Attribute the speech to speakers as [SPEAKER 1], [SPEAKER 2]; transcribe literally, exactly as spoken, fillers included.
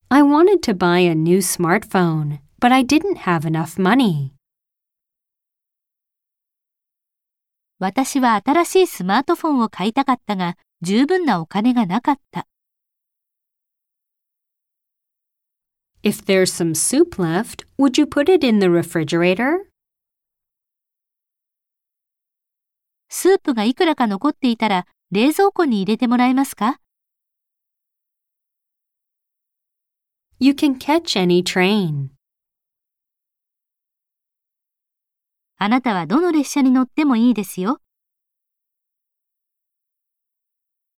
[SPEAKER 1] I wanted to buy a new smartphone, but I didn't have enough money.
[SPEAKER 2] 私は新しいスマートフォンを買いたかったが、十分なお金がなかった。
[SPEAKER 1] If there's some soup left, would you put it in the refrigerator?
[SPEAKER 2] スープがいくらか残っていたら、冷蔵庫に入れてもらえますか？
[SPEAKER 1] You can catch any train.
[SPEAKER 2] あなたはどの列車に乗ってもいいですよ。